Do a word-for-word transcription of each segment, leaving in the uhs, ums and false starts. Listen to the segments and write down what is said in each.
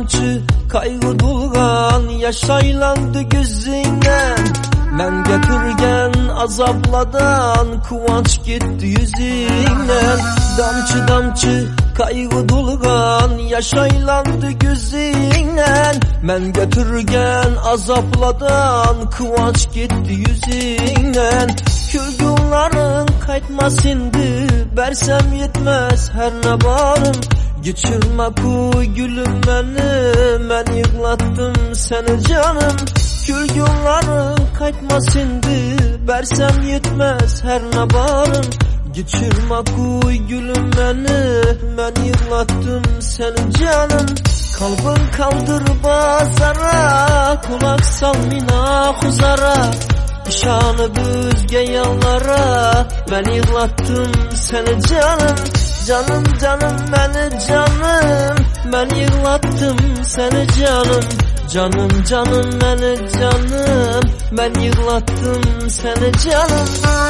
damcı kaygı dolgan yaş aylandı gözünden. Men getirgen azaplardan kıvanç gitti yüzünden. Damcı damcı kaygı dolgan yaş aylandı gözünden. Men getirgen azaplardan kıvanç gitti yüzünden. Külgünlerin kaytmasındı bersem yetmez her ne barım. Geçirme bu gülüm beni, ben yıklattım seni canım. Külgünlerin kaytmasındı bersem yetmez her ne barım. Geçirme bu gülüm beni, ben yıklattım seni canım. Kalbin kaldır bazara, kulak sal mina huzara. İşanıp özge yanlara, ben yıklattım seni canım. Canım canım beni canım, ben yıklattım seni canım. Canım canım beni canım, ben yıklattım seni canım.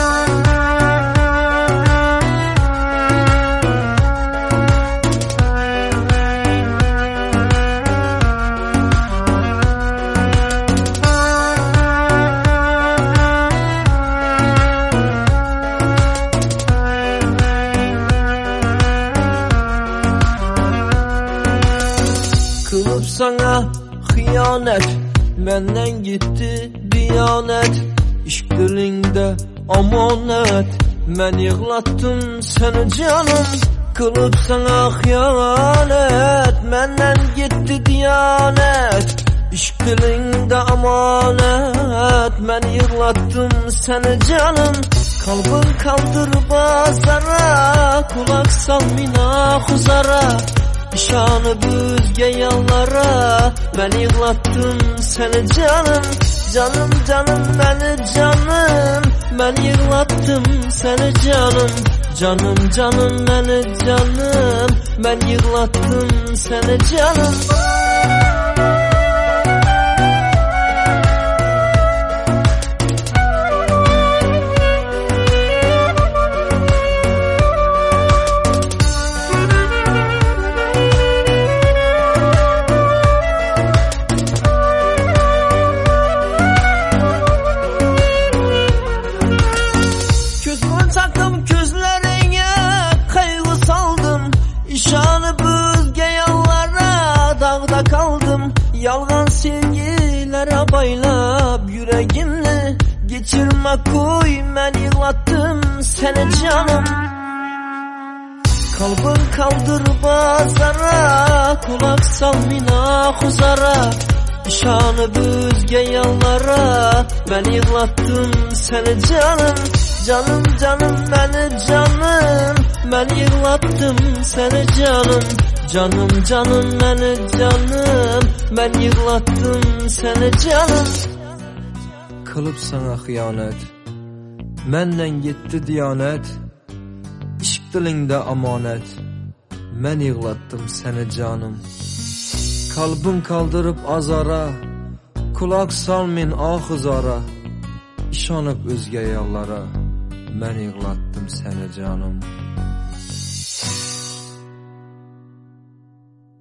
Kılıp sana hıyanet, benden gitti diyanet. İşk dilinde amanet, ben yıklattım seni canım. Kılıp sana hıyanet, benden gitti diyanet. İşk dilinde amanet, ben yıklattım seni canım. Kalbin kaldır bazara, kulak sal mina huzara. İşanıp özge yanlara, ben yıklattım seni canım. Canım canım beni canım, ben yıklattım seni canım. Canım canım beni canım, ben yıklattım seni canım. Taktım gözlerine kaygı saldım. İşanıp özge yanlara dağda kaldım. Yalgan sevgilere baylap yüreğimle. Geçirme koy ben yıklattım seni canım. Kalbin kaldır bazara, kulak sal mina huzara. İşanıp özge yanlara, ben yıklattım seni canım. Canım canım beni canım, ben yıklattım seni canım. Canım canım beni canım, ben yıklattım seni canım. Kılıp sana hıyanet, menden gitti diyanet. İşk dilinde amanet, ben yıklattım seni canım. Kalbin kaldırıp azara, kulak sal min ahızara. İşanıp özge yollara, ben yıklattım seni canım.